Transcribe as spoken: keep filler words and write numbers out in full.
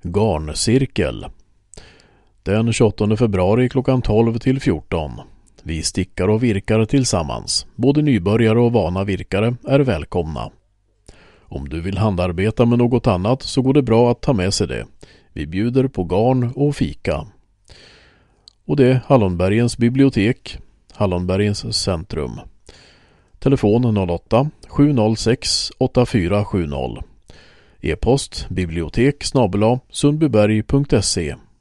Garncirkel. Den tjugoåttonde februari klockan tolv till fjorton. Vi stickar och virkar tillsammans. Både nybörjare och vana virkare är välkomna. Om du vill handarbeta med något annat så går det bra att ta med sig det. Vi bjuder på garn och fika. Och det är Hallonbergens bibliotek, Hallonbergens centrum. Telefon noll åtta sju noll sex åtta fyra sju noll. E-post bibliotek snabel-a sundbyberg punkt se.